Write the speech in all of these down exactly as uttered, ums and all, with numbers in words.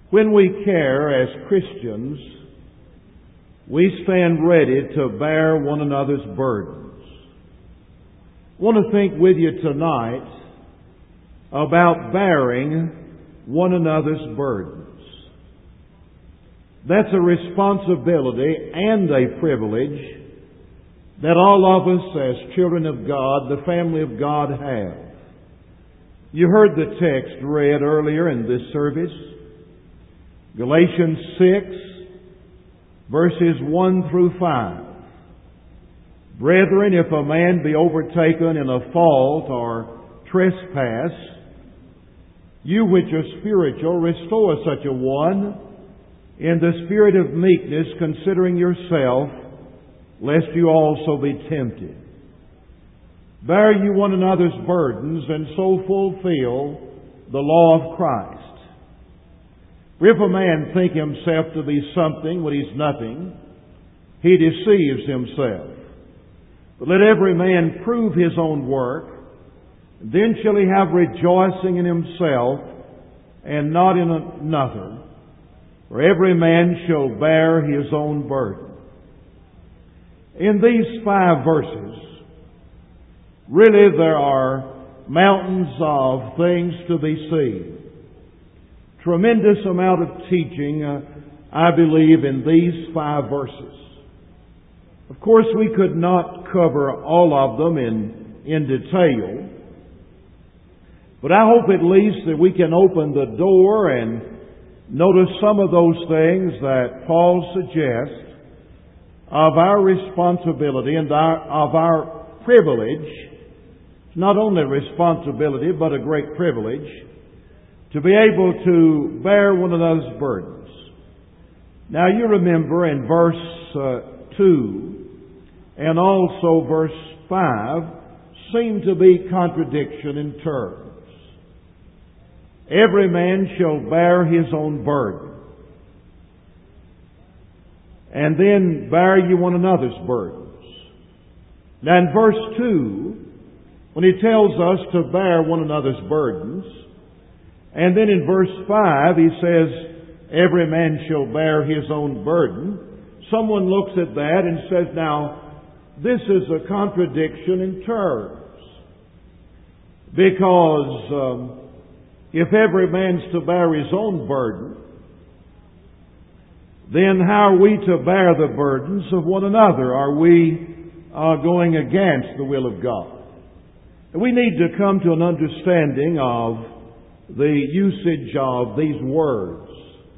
When we care as Christians, we stand ready to bear one another's burdens. I want to think with you tonight about bearing one another's burdens. That's a responsibility and a privilege that all of us as children of God, the family of God, have. You heard the text read earlier in this service, Galatians six, verses one through five. Brethren, if a man be overtaken in a fault or trespass, you which are spiritual, restore such a one in the spirit of meekness, considering yourself, lest you also be tempted. Bear you one another's burdens, and so fulfill the law of Christ. For if a man think himself to be something when he's nothing, he deceives himself. But let every man prove his own work, then shall he have rejoicing in himself, and not in another. For every man shall bear his own burden. In these five verses, really there are mountains of things to be seen. Tremendous amount of teaching, uh, I believe, in these five verses. Of course, we could not cover all of them in, in detail, but I hope at least that we can open the door and notice some of those things that Paul suggests of our responsibility and our, of our privilege. Not only responsibility, but a great privilege to be able to bear one another's burdens. Now you remember in verse uh, two and also verse five seem to be contradiction in terms. Every man shall bear his own burden. And then bear you one another's burdens. Now in verse two, when he tells us to bear one another's burdens, and then in verse five he says, every man shall bear his own burden, someone looks at that and says, now, this is a contradiction in terms. Because um, if every man's to bear his own burden, then how are we to bear the burdens of one another? Are we uh, going against the will of God? We need to come to an understanding of the usage of these words.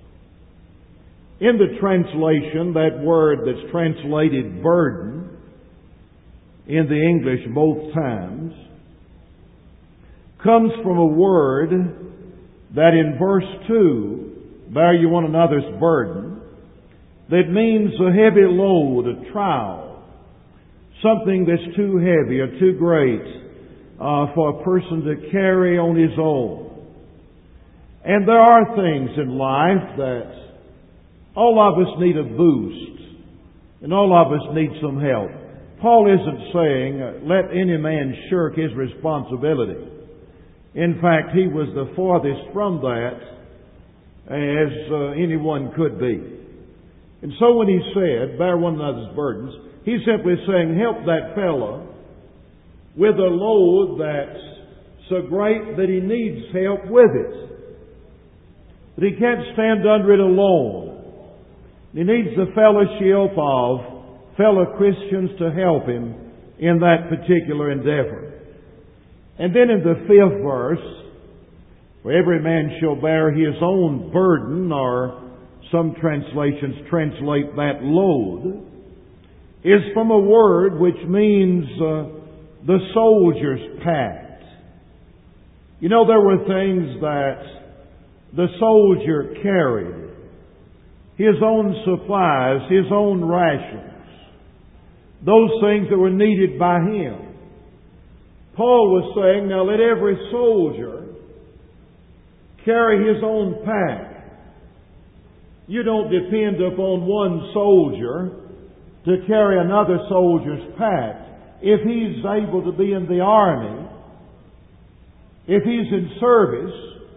In the translation, that word that's translated burden in the English both times comes from a word that in verse two, bear you one another's burden, that means a heavy load, a trial, something that's too heavy or too great Uh, for a person to carry on his own. And there are things in life that all of us need a boost, and all of us need some help. Paul isn't saying, let any man shirk his responsibility. In fact, he was the farthest from that as uh, anyone could be. And so when he said, bear one another's burdens, he's simply saying, help that fellow with a load that's so great that he needs help with it. But he can't stand under it alone. He needs the fellowship of fellow Christians to help him in that particular endeavor. And then in the fifth verse, where every man shall bear his own burden, or some translations translate that load, is from a word which means uh, the soldier's pact. You know, there were things that the soldier carried. His own supplies, his own rations. Those things that were needed by him. Paul was saying, now let every soldier carry his own pack. You don't depend upon one soldier to carry another soldier's pack. If he's able to be in the army, if he's in service,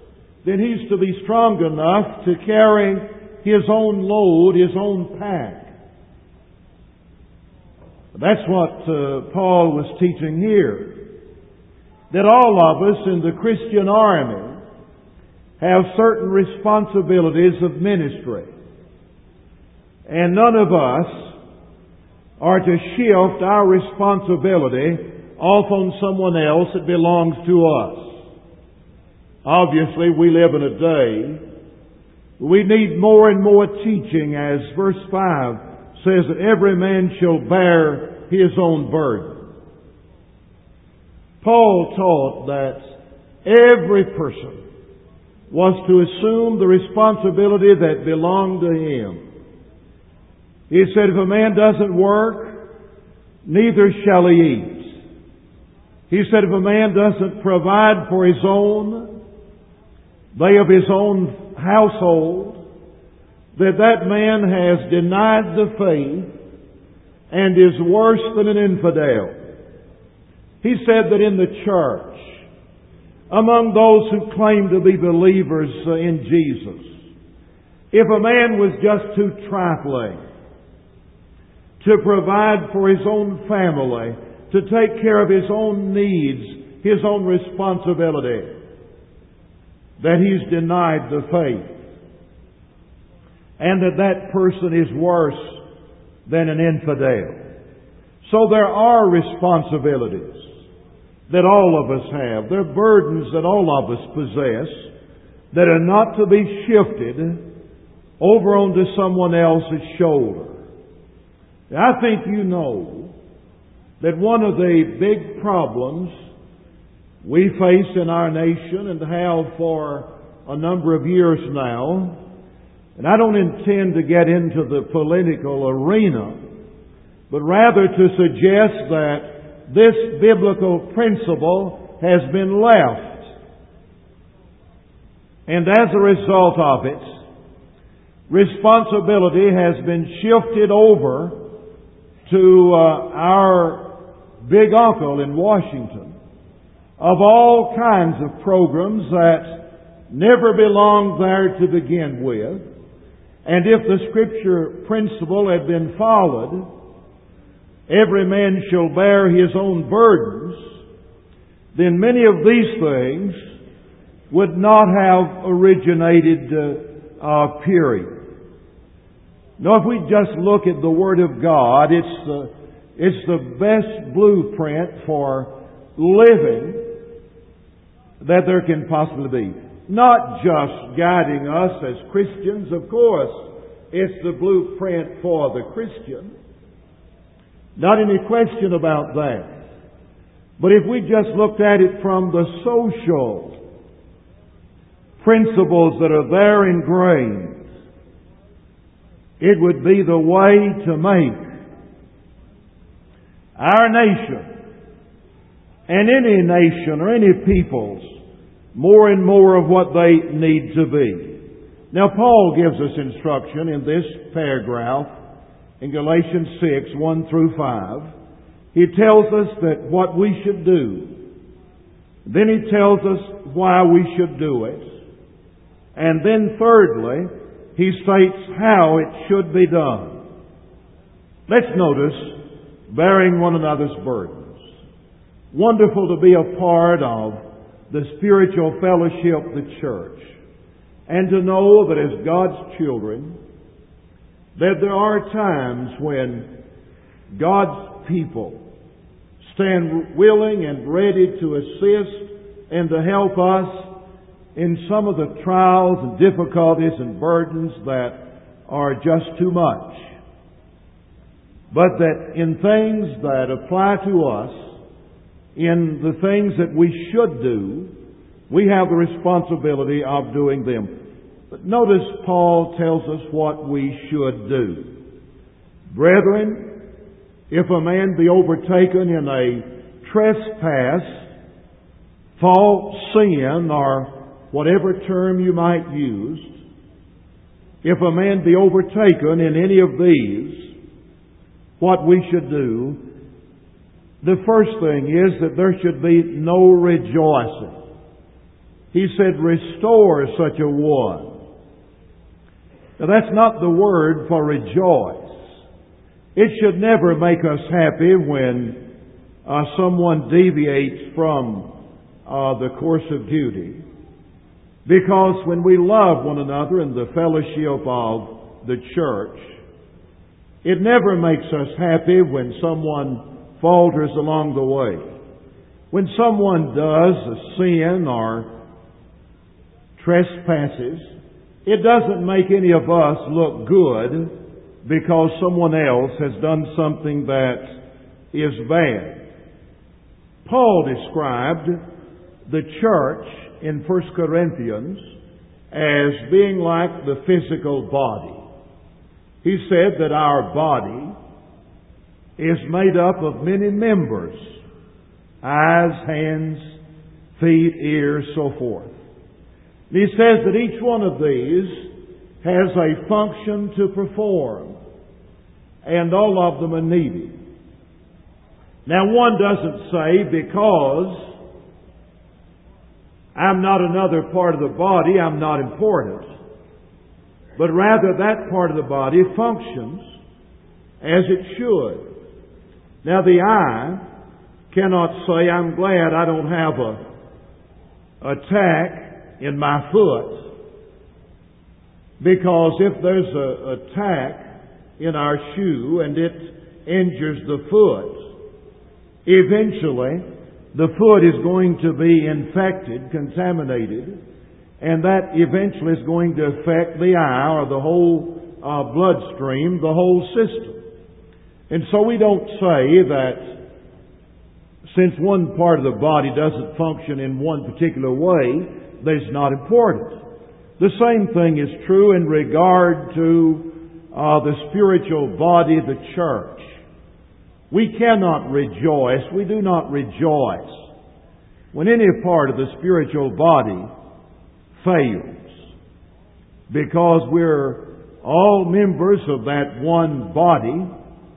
then he's to be strong enough to carry his own load, his own pack. That's what uh, Paul was teaching here. That all of us in the Christian army have certain responsibilities of ministry. And none of us are to shift our responsibility off on someone else that belongs to us. Obviously, we live in a day we need more and more teaching, as verse five says, that every man shall bear his own burden. Paul taught that every person was to assume the responsibility that belonged to him. He said, if a man doesn't work, neither shall he eat. He said, if a man doesn't provide for his own, they of his own household, that that man has denied the faith and is worse than an infidel. He said that in the church, among those who claim to be believers in Jesus, if a man was just too trifling to provide for his own family, to take care of his own needs, his own responsibility, that he's denied the faith, and that that person is worse than an infidel. So there are responsibilities that all of us have. There are burdens that all of us possess that are not to be shifted over onto someone else's shoulder. I think you know that one of the big problems we face in our nation and have for a number of years now, and I don't intend to get into the political arena, but rather to suggest that this biblical principle has been left. And as a result of it, responsibility has been shifted over to uh, our big uncle in Washington of all kinds of programs that never belonged there to begin with. And if the Scripture principle had been followed, every man shall bear his own burdens, then many of these things would not have originated, uh, uh, period. Now, if we just look at the Word of God, it's the, it's the best blueprint for living that there can possibly be. Not just guiding us as Christians, of course, it's the blueprint for the Christian. Not any question about that. But if we just looked at it from the social principles that are there ingrained, it would be the way to make our nation and any nation or any peoples more and more of what they need to be. Now, Paul gives us instruction in this paragraph in Galatians six, one through five. He tells us that what we should do. Then he tells us why we should do it. And then thirdly, he states how it should be done. Let's notice bearing one another's burdens. Wonderful to be a part of the spiritual fellowship, the church, and to know that as God's children, that there are times when God's people stand willing and ready to assist and to help us in some of the trials and difficulties and burdens that are just too much. But that in things that apply to us, in the things that we should do, we have the responsibility of doing them. But notice Paul tells us what we should do. Brethren, if a man be overtaken in a trespass, false sin, or whatever term you might use, if a man be overtaken in any of these, what we should do, the first thing is that there should be no rejoicing. He said, restore such a one. Now that's not the word for rejoice. It should never make us happy when uh, someone deviates from uh, the course of duty. Because when we love one another in the fellowship of the church, it never makes us happy when someone falters along the way. When someone does a sin or trespasses, it doesn't make any of us look good because someone else has done something that is bad. Paul described the church in First Corinthians as being like the physical body. He said that our body is made up of many members: eyes, hands, feet, ears, so forth. And he says that each one of these has a function to perform, and all of them are needed. Now, one doesn't say, because I'm not another part of the body, I'm not important. But rather, that part of the body functions as it should. Now, the eye cannot say, I'm glad I don't have a, a tack in my foot. Because if there's a, a tack in our shoe and it injures the foot, eventually the foot is going to be infected, contaminated, and that eventually is going to affect the eye or the whole uh, bloodstream, the whole system. And so we don't say that since one part of the body doesn't function in one particular way, that it's not important. The same thing is true in regard to uh, the spiritual body, the church. We cannot rejoice, we do not rejoice when any part of the spiritual body fails, because we're all members of that one body,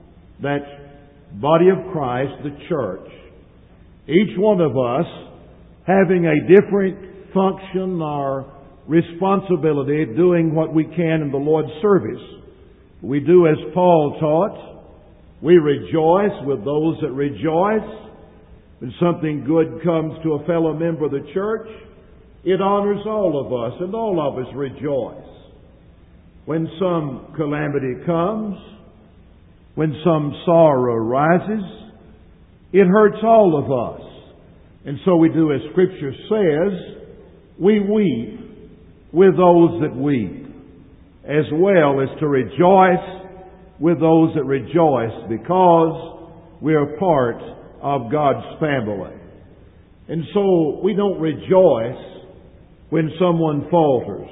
that body of Christ, the church. Each one of us having a different function or responsibility, doing what we can in the Lord's service. We do as Paul taught. We rejoice with those that rejoice. When something good comes to a fellow member of the church, it honors all of us, and all of us rejoice. When some calamity comes, when some sorrow arises, it hurts all of us. And so we do as Scripture says, we weep with those that weep, as well as to rejoice with those that rejoice, because we are part of God's family. And so we don't rejoice when someone falters.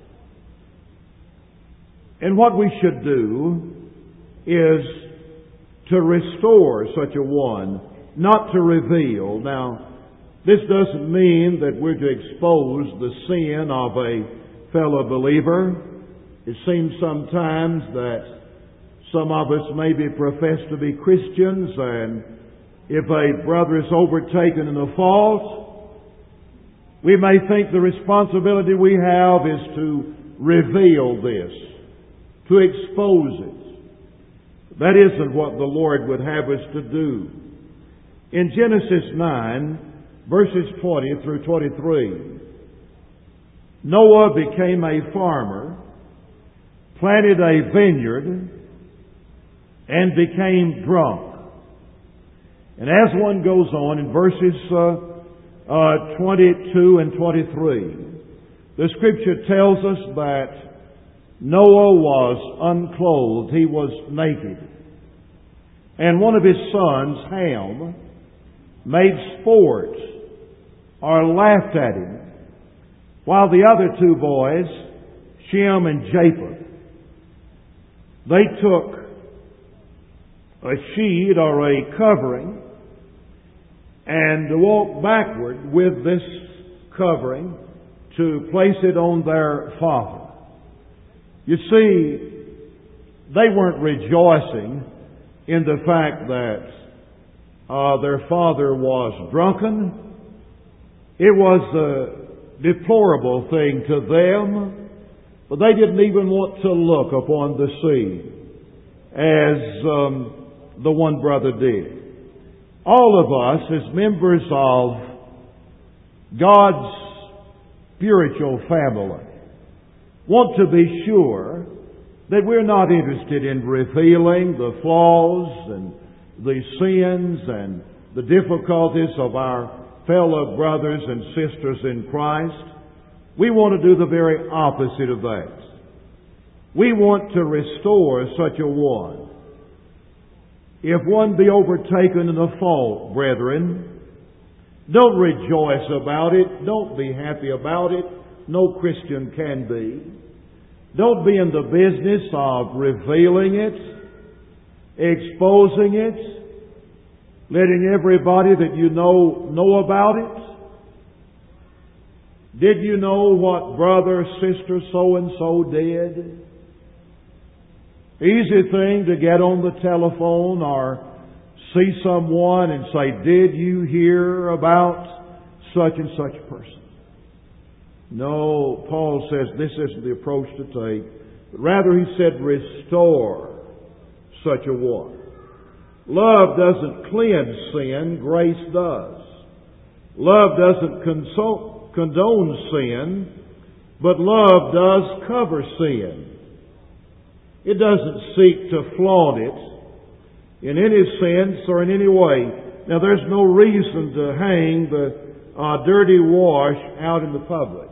And what we should do is to restore such a one, not to reveal. Now, this doesn't mean that we're to expose the sin of a fellow believer. It seems sometimes that some of us maybe profess to be Christians, and if a brother is overtaken in a fault, we may think the responsibility we have is to reveal this, to expose it. That isn't what the Lord would have us to do. In Genesis nine, verses twenty through twenty-three, Noah became a farmer, planted a vineyard, and became drunk. And as one goes on in verses uh, uh, twenty-two and twenty-three, the Scripture tells us that Noah was unclothed, he was naked. And one of his sons, Ham, made sport or laughed at him, while the other two boys, Shem and Japheth, they took a sheet or a covering and walked backward with this covering to place it on their father. You see, they weren't rejoicing in the fact that uh, their father was drunken. It was the deplorable thing to them, but they didn't even want to look upon the sea as um, the one brother did. All of us, as members of God's spiritual family, want to be sure that we're not interested in revealing the flaws and the sins and the difficulties of our fellow brothers and sisters in Christ. We want to do the very opposite of that. We want to restore such a one. If one be overtaken in a fault, brethren, don't rejoice about it. Don't be happy about it. No Christian can be. Don't be in the business of revealing it, exposing it, letting everybody that you know know about it. Did you know what brother, sister, so-and-so did? Easy thing to get on the telephone or see someone and say, did you hear about such and such person? No, Paul says this isn't the approach to take. But rather, he said, restore such a one. Love doesn't cleanse sin, grace does. Love doesn't console, condone sin, but love does cover sin. It doesn't seek to flaunt it in any sense or in any way. Now, there's no reason to hang the uh, dirty wash out in the public.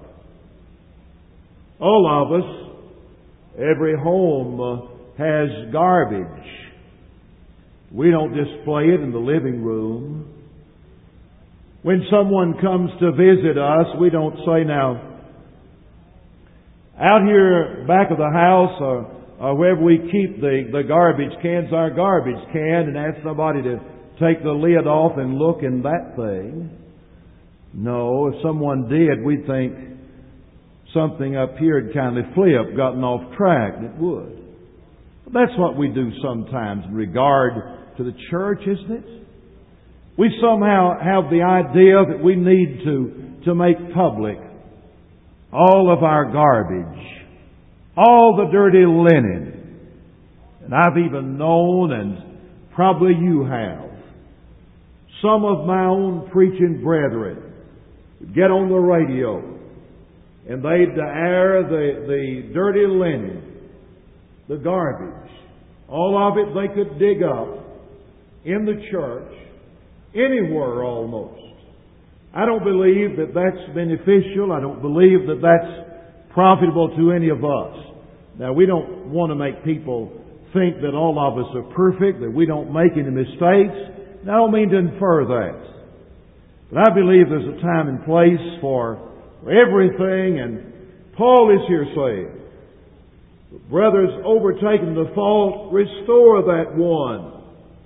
All of us, every home uh, has garbage. We don't display it in the living room. When someone comes to visit us, we don't say, now, out here back of the house or, or wherever we keep the, the garbage cans, our garbage can, and ask somebody to take the lid off and look in that thing. No, if someone did, we'd think something up here had kind of flipped, gotten off track. It would. But that's what we do sometimes in regard to the church, isn't it? We somehow have the idea that we need to, to make public all of our garbage, all the dirty linen. And I've even known, and probably you have, some of my own preaching brethren would get on the radio and they'd air the, the dirty linen, the garbage, all of it they could dig up in the church, anywhere almost. I don't believe that that's beneficial. I don't believe that that's profitable to any of us. Now, we don't want to make people think that all of us are perfect, that we don't make any mistakes. And I don't mean to infer that. But I believe there's a time and place for everything, and Paul is here saying, brothers, overtaking the fault, restore that one.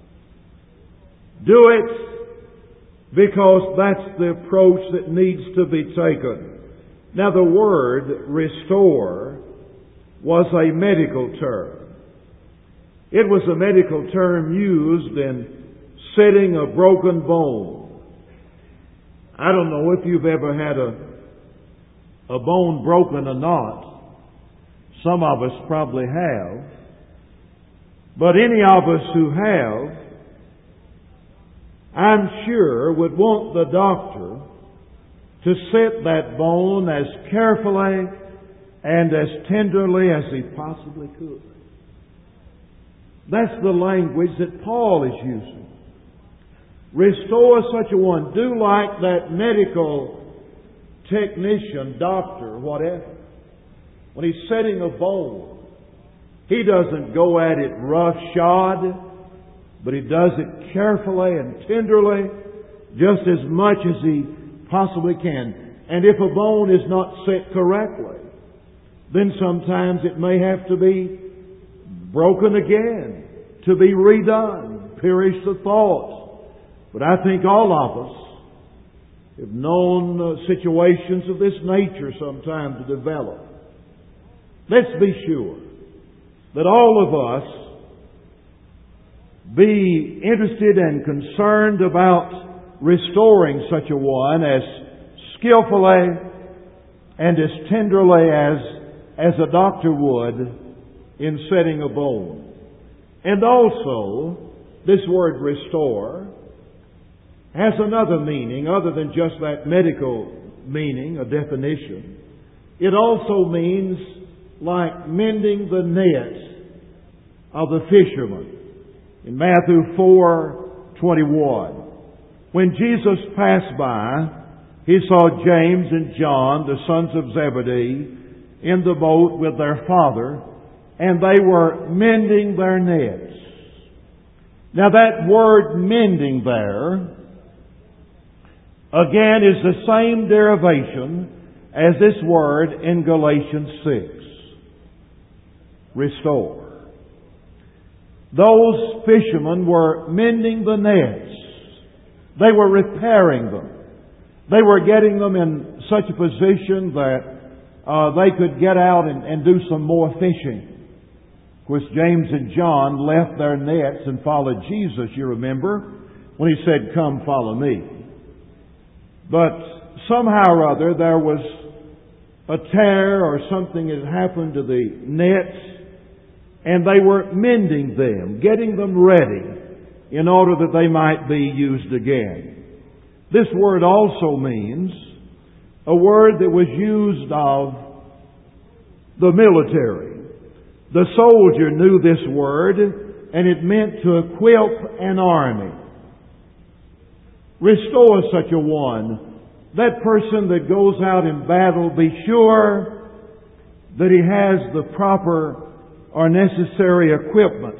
Do it because that's the approach that needs to be taken. Now, the word restore was a medical term. It was a medical term used in setting a broken bone. I don't know if you've ever had a a bone broken or not. Some of us probably have. But any of us who have, I'm sure, would want the doctor to set that bone as carefully and as tenderly as he possibly could. That's the language that Paul is using. Restore such a one. Do like that medical technician, doctor, whatever. When he's setting a bone, he doesn't go at it roughshod, but he does it carefully and tenderly, just as much as he possibly can. And if a bone is not set correctly, then sometimes it may have to be broken again, to be redone. Perish the thought. But I think all of us have known uh, situations of this nature sometime to develop. Let's be sure that all of us be interested and concerned about restoring such a one as skillfully and as tenderly as, as a doctor would in setting a bone. And also, this word restore has another meaning other than just that medical meaning, a definition. It also means like mending the nets of the fishermen. In Matthew four twenty-one, when Jesus passed by, He saw James and John, the sons of Zebedee, in the boat with their father, and they were mending their nets. Now that word mending there, again, is the same derivation as this word in Galatians six. Restore. Those fishermen were mending the nets. They were repairing them. They were getting them in such a position that uh, they could get out and, and do some more fishing. Of course, James and John left their nets and followed Jesus, you remember, when He said, "Come, follow me." But somehow or other there was a tear or something that happened to the nets, and they were mending them, getting them ready in order that they might be used again. This word also means a word that was used of the military. The soldier knew this word, and it meant to equip an army. Restore such a one. That person that goes out in battle, be sure that he has the proper or necessary equipment.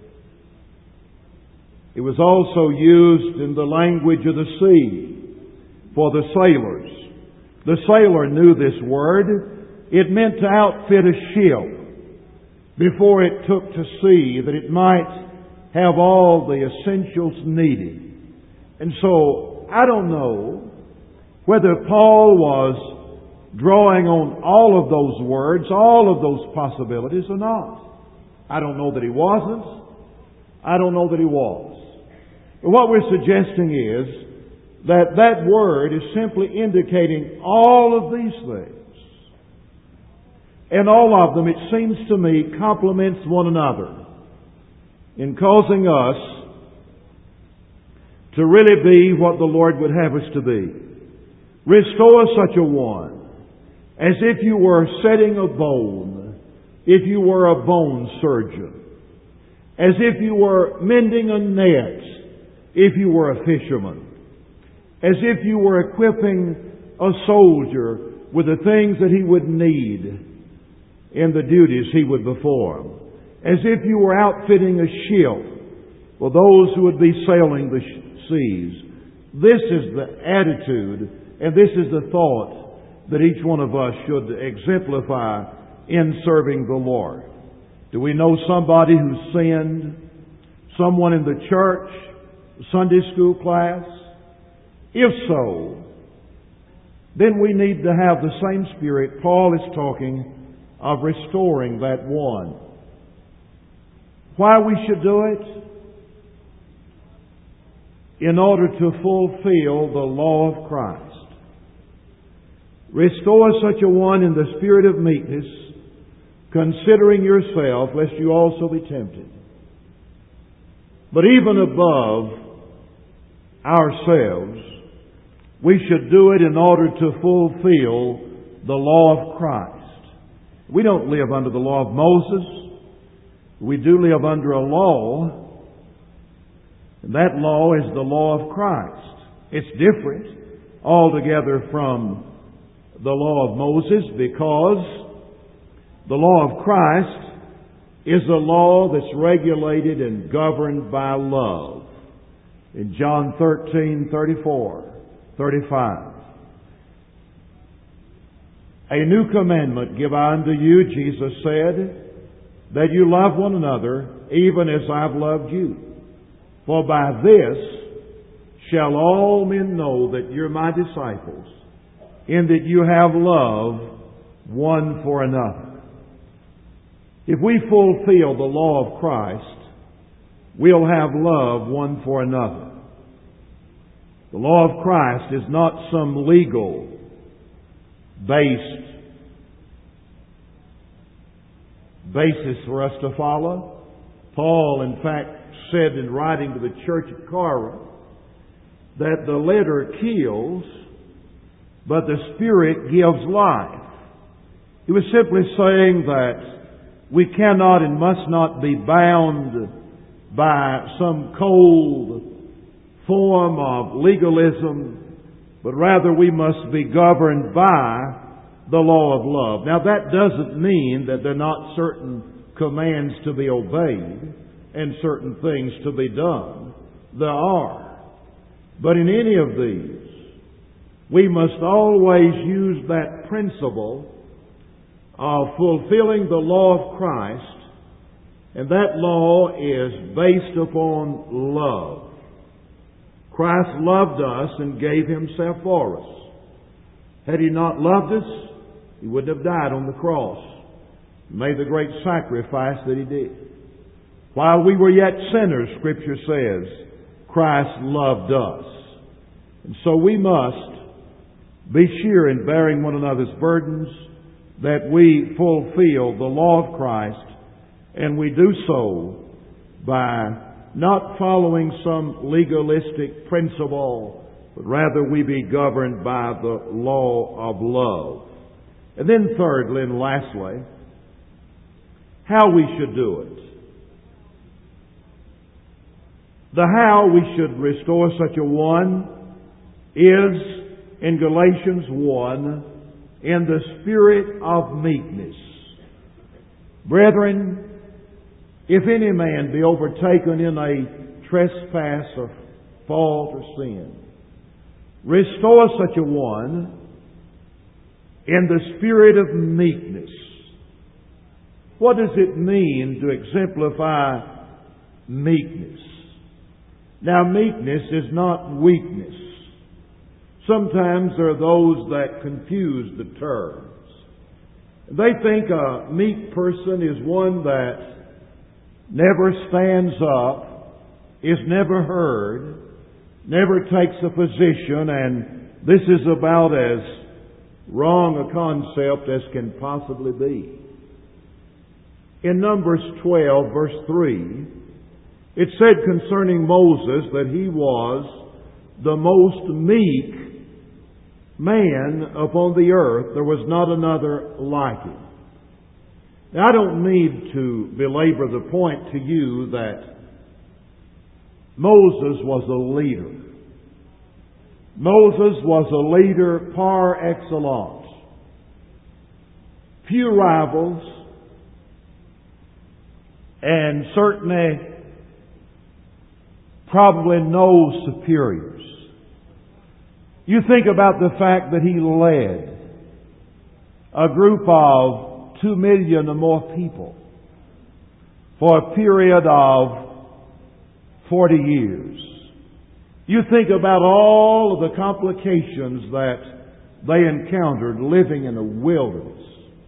It was also used in the language of the sea for the sailors. The sailor knew this word. It meant to outfit a ship before it took to sea, that it might have all the essentials needed. And so, I don't know whether Paul was drawing on all of those words, all of those possibilities or not. I don't know that he wasn't. I don't know that he was. But what we're suggesting is that that word is simply indicating all of these things. And all of them, it seems to me, complements one another in causing us to really be what the Lord would have us to be. Restore such a one as if you were setting a bone, if you were a bone surgeon, as if you were mending a net, if you were a fisherman, as if you were equipping a soldier with the things that he would need in the duties he would perform, as if you were outfitting a ship for those who would be sailing the seas. This is the attitude and this is the thought that each one of us should exemplify in serving the Lord. Do we know somebody who sinned? Someone in the church? Sunday school class? If so, then we need to have the same spirit. Paul is talking of restoring that one. Why we should do it? In order to fulfill the law of Christ. Restore such a one in the spirit of meekness, considering yourself, lest you also be tempted. But even above ourselves, we should do it in order to fulfill the law of Christ. We don't live under the law of Moses. We do live under a law, and that law is the law of Christ. It's different altogether from the law of Moses, because the law of Christ is a law that's regulated and governed by love. In John thirteen, thirty-four, thirty-five. A new commandment give I unto you, Jesus said, that you love one another, even as I've loved you. For by this shall all men know that you're my disciples, in that you have love one for another. If we fulfill the law of Christ, we'll have love one for another. The law of Christ is not some legal based basis for us to follow. Paul, in fact, said in writing to the church at Corinth that the letter kills, but the Spirit gives life. He was simply saying that we cannot and must not be bound by some cold form of legalism, but rather we must be governed by the law of love. Now that doesn't mean that there are not certain commands to be obeyed and certain things to be done. There are. But in any of these, we must always use that principle of fulfilling the law of Christ, and that law is based upon love. Christ loved us and gave Himself for us. Had He not loved us, He wouldn't have died on the cross, made the great sacrifice that He did. While we were yet sinners, Scripture says, Christ loved us. And so we must be sure in bearing one another's burdens that we fulfill the law of Christ, and we do so by not following some legalistic principle, but rather we be governed by the law of love. And then thirdly and lastly, how we should do it. The how we should restore such a one is in Galatians one, in the spirit of meekness. Brethren, if any man be overtaken in a trespass or fault or sin, restore such a one in the spirit of meekness. What does it mean to exemplify meekness? Now, meekness is not weakness. Sometimes there are those that confuse the terms. They think a meek person is one that never stands up, is never heard, never takes a position, and this is about as wrong a concept as can possibly be. In Numbers twelve, verse three, it said concerning Moses that he was the most meek man upon the earth. There was not another like him. Now, I don't need to belabor the point to you that Moses was a leader. Moses was a leader par excellence. Few rivals, and certainly probably no superiors. You think about the fact that he led a group of two million or more people for a period of forty years. You think about all of the complications that they encountered living in a wilderness,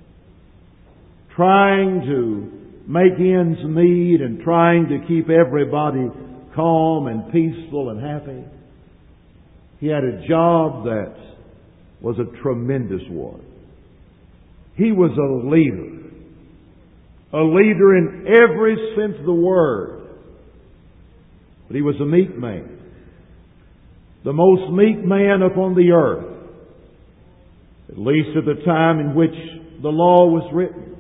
trying to make ends meet and trying to keep everybody calm and peaceful and happy. He had a job that was a tremendous one. He was a leader. A leader in every sense of the word. But he was a meek man. The most meek man upon the earth. At least at the time in which the law was written.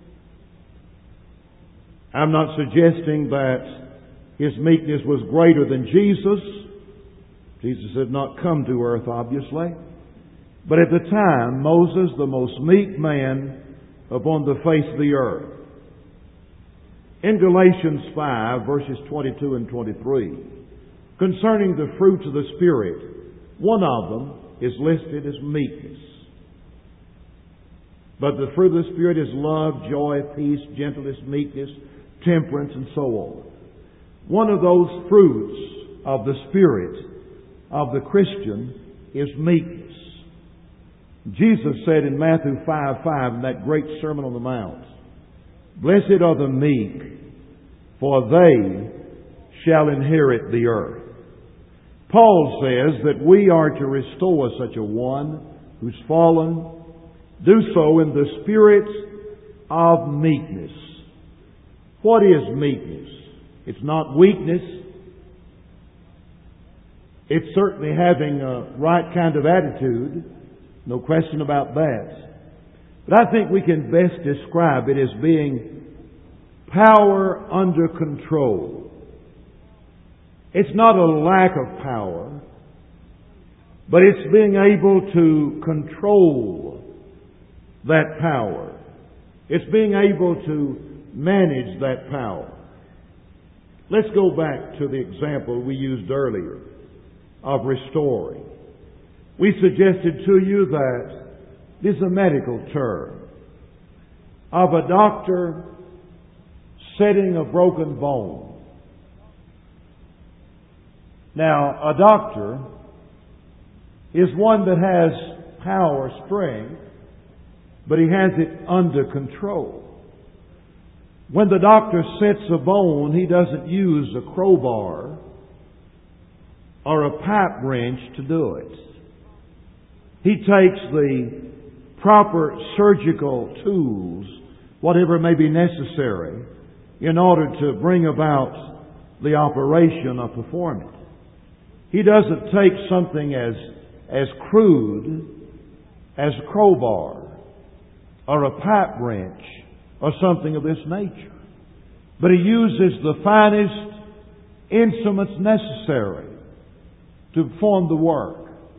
I'm not suggesting that his meekness was greater than Jesus. Jesus had not come to earth, obviously. But at the time, Moses, the most meek man upon the face of the earth. In Galatians five, verses twenty-two and twenty-three, concerning the fruits of the Spirit, one of them is listed as meekness. But the fruit of the Spirit is love, joy, peace, gentleness, meekness, temperance, and so on. One of those fruits of the Spirit of the Christian is meekness. Jesus said in Matthew five five, in that great Sermon on the Mount, "Blessed are the meek, for they shall inherit the earth." Paul says that we are to restore such a one who's fallen, Do so in the spirit of meekness. What is meekness? It's not weakness. It's certainly having a right kind of attitude. No question about that. But I think we can best describe it as being power under control. It's not a lack of power, but it's being able to control that power. It's being able to manage that power. Let's go back to the example we used earlier of restoring. We suggested to you that this is a medical term of a doctor setting a broken bone. Now, a doctor is one that has power, strength, but he has it under control. When the doctor sets a bone, he doesn't use a crowbar or a pipe wrench to do it. He takes the proper surgical tools, whatever may be necessary, in order to bring about the operation or perform it. He doesn't take something as, as crude as a crowbar or a pipe wrench or something of this nature. But he uses the finest instruments necessary to perform the work.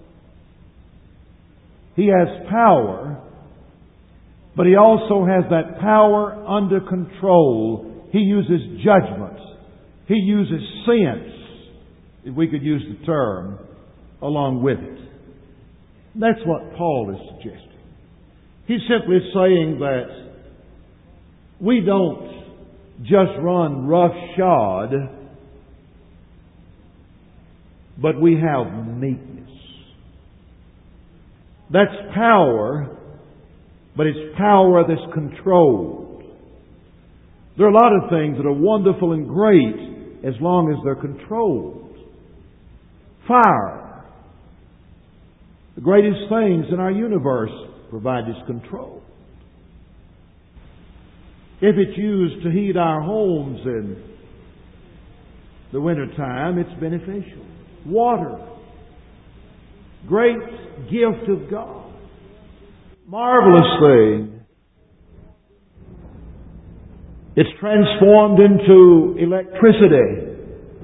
He has power, but he also has that power under control. He uses judgment. He uses sense, if we could use the term, along with it. That's what Paul is suggesting. He's simply saying that we don't just run roughshod, but we have meekness. That's power, but it's power that's controlled. There are a lot of things that are wonderful and great as long as they're controlled. Fire. The greatest things in our universe provide this control. If it's used to heat our homes in the wintertime, it's beneficial. Water. Great gift of God. Marvelous thing. It's transformed into electricity.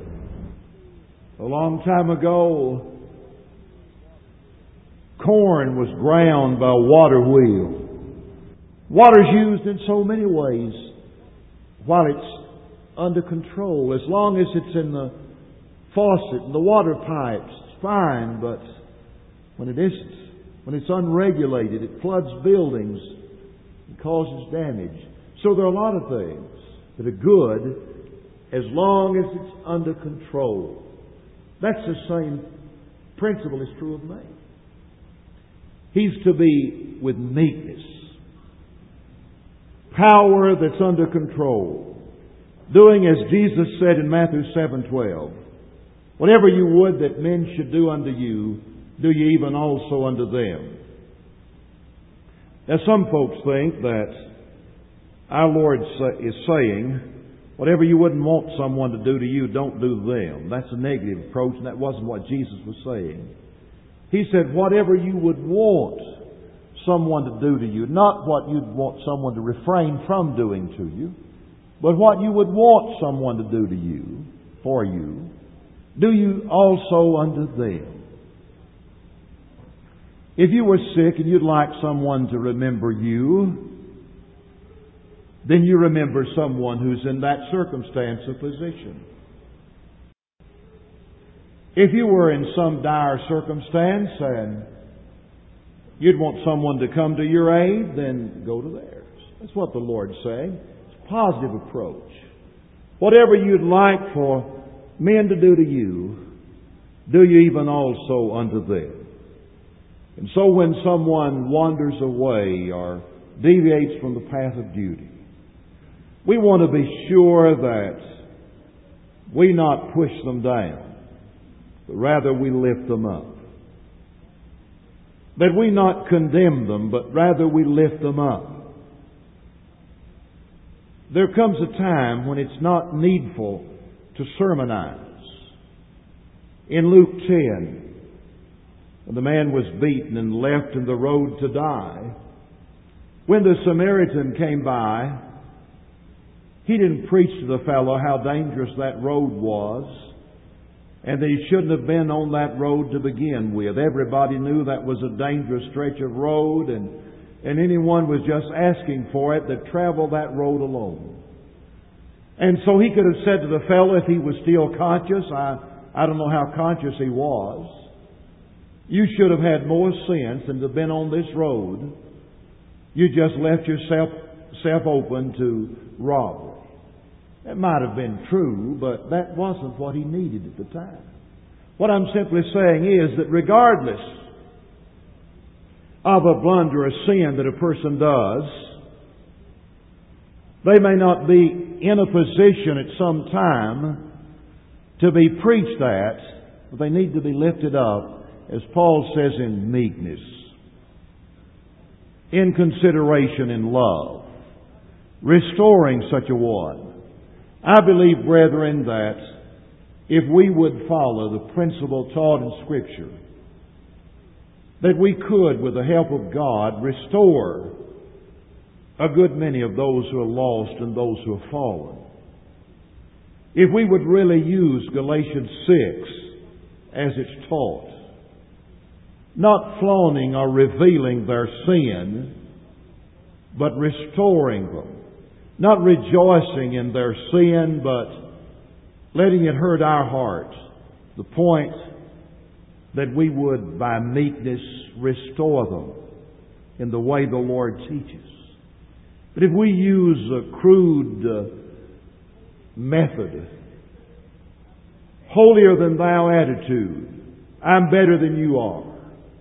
A long time ago, corn was ground by a water wheel. Water's used in so many ways while it's under control. As long as it's in the faucet and the water pipes, it's fine, but when it isn't, when it's unregulated, it floods buildings and causes damage. So there are a lot of things that are good as long as it's under control. That's the same principle is true of man. He's to be with meekness. Power that's under control. Doing as Jesus said in Matthew seven twelve. Whatever you would that men should do unto you, do ye even also unto them. Now some folks think that our Lord is saying, whatever you wouldn't want someone to do to you, don't do them. That's a negative approach, and that wasn't what Jesus was saying. He said, whatever you would want someone to do to you, not what you'd want someone to refrain from doing to you, but what you would want someone to do to you, for you, do you also unto them. If you were sick and you'd like someone to remember you, then you remember someone who's in that circumstance or position. If you were in some dire circumstance and you'd want someone to come to your aid, then go to theirs. That's what the Lord's saying. It's a positive approach. Whatever you'd like for men to do to you, do you even also unto them. And so when someone wanders away or deviates from the path of duty, we want to be sure that we not push them down, but rather we lift them up. that we not condemn them, but rather we lift them up. There comes a time when it's not needful to sermonize. In Luke ten, when the man was beaten and left in the road to die, when the Samaritan came by, he didn't preach to the fellow how dangerous that road was, and that he shouldn't have been on that road to begin with. Everybody knew that was a dangerous stretch of road, and, and anyone was just asking for it that traveled that road alone. And so he could have said to the fellow, if he was still conscious, I, I don't know how conscious he was, you should have had more sense than to have been on this road. You just left yourself self open to robbery. That might have been true, but that wasn't what he needed at the time. What I'm simply saying is that regardless of a blunder or a sin that a person does, they may not be in a position at some time to be preached at, but they need to be lifted up, as Paul says, in meekness, in consideration, in love, restoring such a one. I believe, brethren, that if we would follow the principle taught in Scripture, that we could, with the help of God, restore a good many of those who are lost and those who have fallen. If we would really use Galatians six as it's taught, not flaunting or revealing their sin, but restoring them. Not rejoicing in their sin, but letting it hurt our hearts. The point that we would, by meekness, restore them in the way the Lord teaches. But if we use a crude uh, method, holier than thou attitude, I'm better than you are,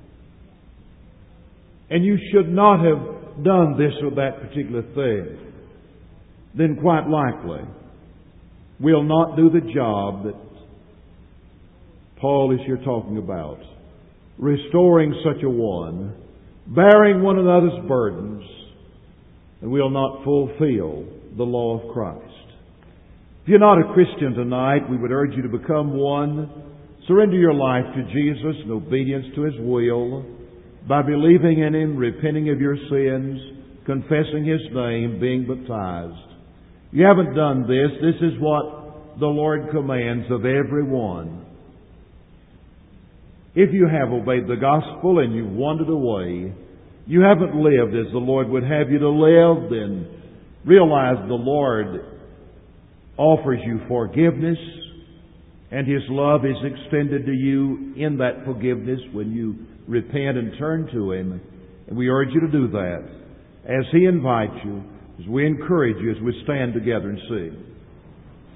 and you should not have done this or that particular thing, then quite likely we'll not do the job that Paul is here talking about. Restoring such a one, bearing one another's burdens, and we'll not fulfill the law of Christ. If you're not a Christian tonight, we would urge you to become one. Surrender your life to Jesus in obedience to His will by believing in Him, repenting of your sins, confessing His name, being baptized. If you haven't done this, this is what the Lord commands of everyone. If you have obeyed the gospel and you've wandered away, you haven't lived as the Lord would have you to live, then realize the Lord offers you forgiveness, and His love is extended to you in that forgiveness when you repent and turn to Him. And we urge you to do that as He invites you, as we encourage you, as we stand together and sing.